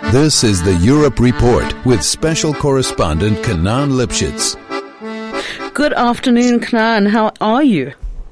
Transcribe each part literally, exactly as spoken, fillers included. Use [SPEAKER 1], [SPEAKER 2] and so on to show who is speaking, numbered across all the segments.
[SPEAKER 1] This is the Europe Report with special correspondent Kenan Lipschitz.
[SPEAKER 2] Good afternoon, Kenan. How are you?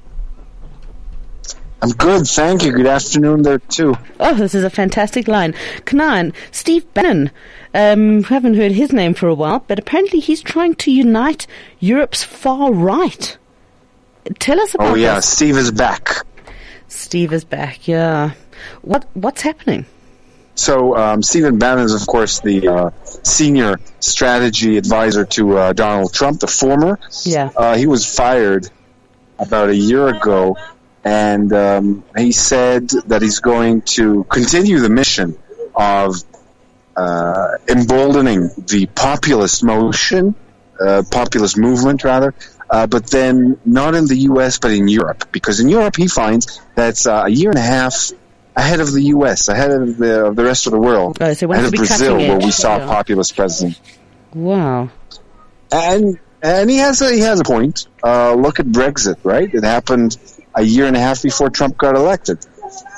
[SPEAKER 3] I'm good, thank you. Good afternoon there too.
[SPEAKER 2] Oh, this is a fantastic line. Kenan, Steve Bannon, um, haven't heard his name for a while, but apparently he's trying to unite Europe's far right. Tell us about
[SPEAKER 3] Oh yeah,
[SPEAKER 2] this.
[SPEAKER 3] Steve is back.
[SPEAKER 2] Steve is back, yeah. What What's happening?
[SPEAKER 3] So um, Stephen Bannon is, of course, the uh, senior strategy advisor to uh, Donald Trump, the former.
[SPEAKER 2] Yeah.
[SPEAKER 3] Uh, he was fired about a year ago, and um, he said that he's going to continue the mission of uh, emboldening the populist motion, uh, populist movement, rather, uh, but then not in the U S, but in Europe. Because in Europe, he finds that's uh, a year and a half ahead of the U S, ahead of the, of the rest of the world,
[SPEAKER 2] Oh, so
[SPEAKER 3] ahead of Brazil, where we saw
[SPEAKER 2] yeah.
[SPEAKER 3] a populist president.
[SPEAKER 2] Wow.
[SPEAKER 3] And and he has a, he has a point. Uh, look at Brexit, right? It happened a year and a half before Trump got elected.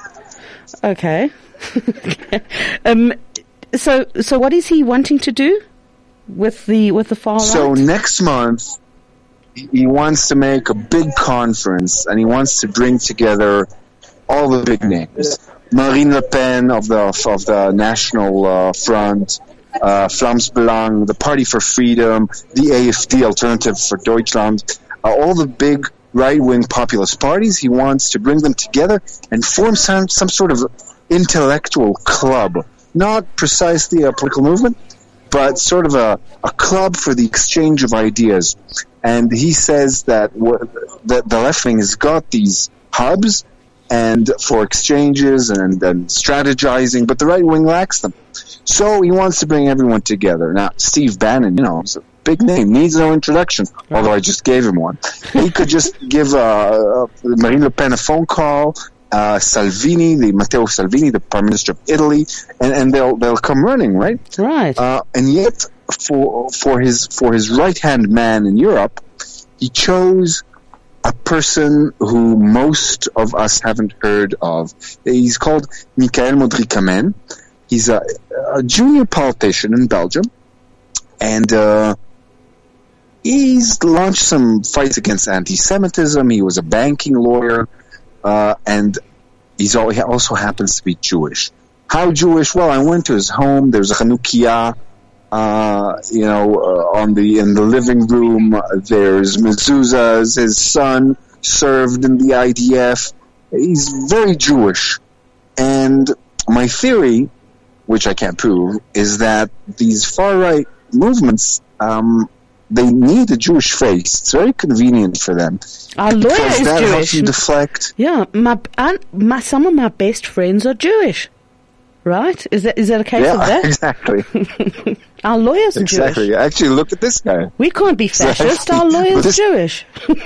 [SPEAKER 2] Okay. um. So so what is he wanting to do with the with the far
[SPEAKER 3] So
[SPEAKER 2] right?
[SPEAKER 3] next month, he wants to make a big conference, and he wants to bring together all the big names. Marine Le Pen of the of the National uh, Front, uh, Vlaams Belang, the Party for Freedom, the A F D, Alternative for Deutschland, uh, all the big right-wing populist parties. He wants to bring them together and form some, some sort of intellectual club. Not precisely a political movement, but sort of a, a club for the exchange of ideas. And he says that, w- that the left wing has got these hubs and for exchanges and, and strategizing, but the right wing lacks them. So he wants to bring everyone together. Now, Steve Bannon, you know, is a big name, needs no introduction, although I just gave him one. He could just give uh, uh, Marine Le Pen a phone call, uh, Salvini, the Matteo Salvini, the Prime Minister of Italy, and, and they'll they'll come running, right?
[SPEAKER 2] Right.
[SPEAKER 3] Uh, and yet, for for his for his right hand man in Europe, he chose a person who most of us haven't heard of. He's called Michael Modric-Kamen. He's a, a junior politician in Belgium, and uh, he's launched some fights against anti-Semitism. He was a banking lawyer, uh, and he's all, he also happens to be Jewish. How Jewish? Well, I went to his home. There's a Chanukiah, uh, you know, uh, on the in the living room. There's mezuzahs. His son served in the I D F. He's very Jewish, and my theory, which I can't prove, is that these far right movements, um, they need a Jewish face. It's very convenient for them.
[SPEAKER 2] Our lawyer
[SPEAKER 3] because
[SPEAKER 2] is
[SPEAKER 3] that
[SPEAKER 2] Jewish.
[SPEAKER 3] helps you deflect.
[SPEAKER 2] Yeah, my, and my some of my best friends are Jewish. Right? Is that is that a case
[SPEAKER 3] Yeah,
[SPEAKER 2] of that?
[SPEAKER 3] exactly.
[SPEAKER 2] Our lawyers are
[SPEAKER 3] Exactly.
[SPEAKER 2] Jewish.
[SPEAKER 3] Actually, look at this guy.
[SPEAKER 2] We can't be fascist.
[SPEAKER 3] Exactly.
[SPEAKER 2] Our lawyers
[SPEAKER 3] But this-
[SPEAKER 2] are Jewish.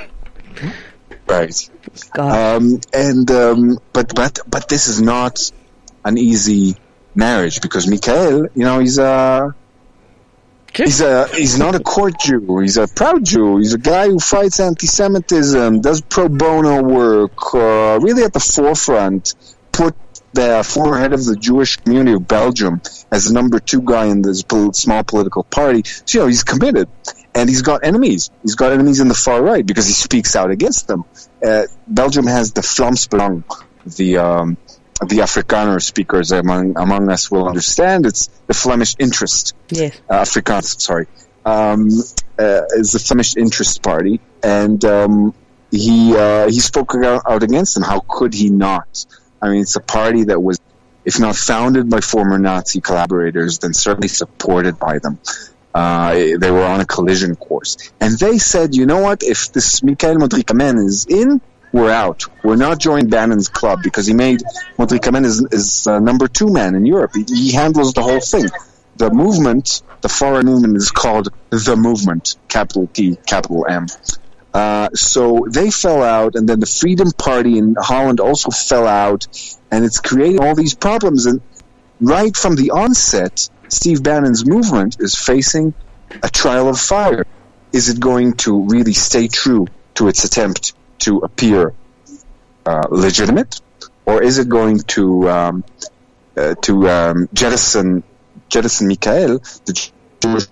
[SPEAKER 3] Right.
[SPEAKER 2] God.
[SPEAKER 3] Um, and um, but but but this is not an easy marriage because Michael, you know, he's a he's a he's not a court Jew. He's a proud Jew. He's a guy who fights anti-Semitism, does pro bono work, uh, really at the forefront. Put the former head of the Jewish community of Belgium as the number two guy in this pol- small political party. So, you know, he's committed. And he's got enemies. He's got enemies in the far right because he speaks out against them. Uh, Belgium has the Vlaams Belang, the um, the Afrikaner speakers among among us will understand. It's the Flemish interest.
[SPEAKER 2] Yes.
[SPEAKER 3] Uh, Afrikaans, sorry. Um, uh, is the Flemish interest party. And um, he uh, he spoke out, out against them. How could he not? I mean, it's a party that was, if not founded by former Nazi collaborators, then certainly supported by them. Uh, they were on a collision course. And they said, you know what, if this Michael Modric-Kamen is in, we're out. We're not joining Bannon's club because he made Modric-Kamen is, is uh, number two man in Europe. He, he handles the whole thing. The movement, the foreign movement is called The Movement, capital T, capital M. Uh, so they fell out, and then the Freedom Party in Holland also fell out, and it's creating all these problems. And right from the onset, Steve Bannon's movement is facing a trial of fire. Is it going to really stay true to its attempt to appear uh, legitimate, or is it going to um, uh, to um, jettison Jettison Mikael, the Jewish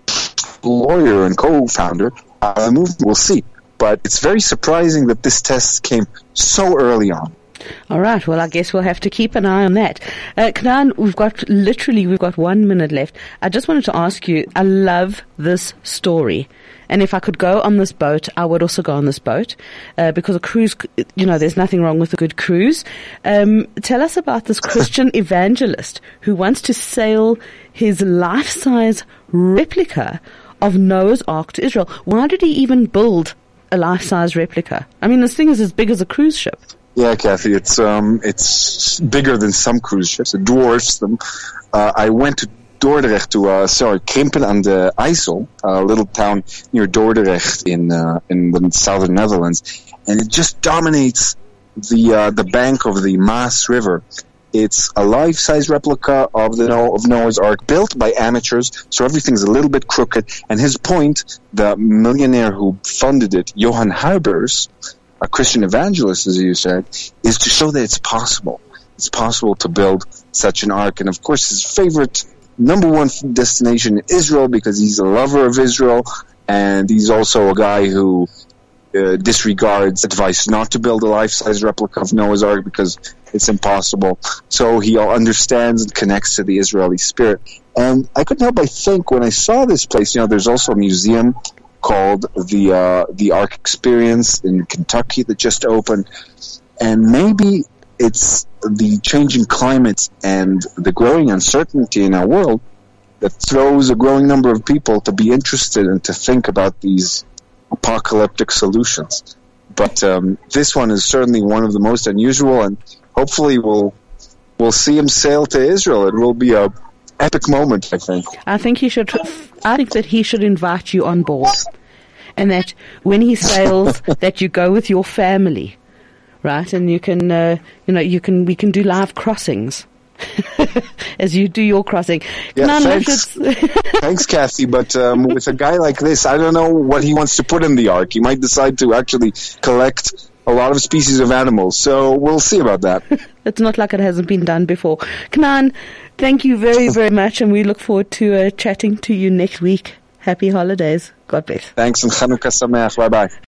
[SPEAKER 3] lawyer and co-founder of the movement. We'll see. But it's very surprising that this test came so early on.
[SPEAKER 2] All right. Well, I guess we'll have to keep an eye on that. Uh, Knan, we've got literally we've got one minute left. I just wanted to ask you. I love this story, and if I could go on this boat, I would also go on this boat uh, because a cruise. You know, there's nothing wrong with a good cruise. Um, tell us about this Christian evangelist who wants to sail his life-size replica of Noah's Ark to Israel. Why did he even build a life-size replica? I mean, this thing is as big as a cruise ship.
[SPEAKER 3] Yeah, Kathy, it's um, it's bigger than some cruise ships. It dwarfs them. Uh, I went to Dordrecht, to uh, sorry, Krimpen aan de IJssel, a little town near Dordrecht in uh, in the southern Netherlands, and it just dominates the uh, the bank of the Maas River. It's a life-size replica of the Noah, of Noah's Ark, built by amateurs, so everything's a little bit crooked. And his point, the millionaire who funded it, Johan Huibers, a Christian evangelist, as you said, is to show that it's possible. It's possible to build such an ark. And of course, his favorite number one destination, Israel, because he's a lover of Israel, and he's also a guy who uh, disregards advice not to build a life-size replica of Noah's Ark because it's impossible. So he understands and connects to the Israeli spirit. And I couldn't help but think when I saw this place, you know, there's also a museum called the uh, the Ark Experience in Kentucky that just opened, and maybe it's the changing climate and the growing uncertainty in our world that throws a growing number of people to be interested and to think about these apocalyptic solutions. But um, this one is certainly one of the most unusual, and hopefully we'll we'll see him sail to Israel. It will be a epic moment, I think.
[SPEAKER 2] I think he should. I think that he should invite you on board, and that when he sails, that you go with your family, right? And you can, uh, you know, you can. We can do live crossings as you do your crossing.
[SPEAKER 3] Yeah,
[SPEAKER 2] no,
[SPEAKER 3] thanks,
[SPEAKER 2] no,
[SPEAKER 3] thanks, Kathy. But um, with a guy like this, I don't know what he wants to put in the ark. He might decide to actually collect a lot of species of animals. So we'll see about that.
[SPEAKER 2] It's not like it hasn't been done before. Knan, thank you very, very much, and we look forward to uh, chatting to you next week. Happy holidays. God bless.
[SPEAKER 3] Thanks, and Chanukah Sameach. Bye-bye.